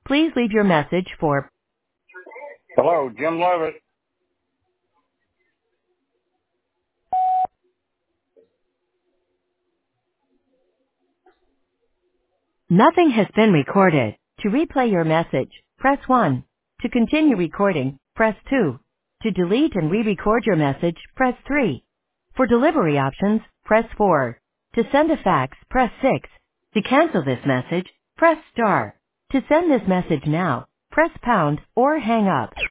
Please leave your message for Hello, Jim Levitt. nothing has been recorded. To replay your message, press 1. To continue recording, press 2. To delete and re-record your message, press 3. For delivery options, press 4. To send a fax, press 6. To cancel this message, press star. To send this message now, press pound or hang up.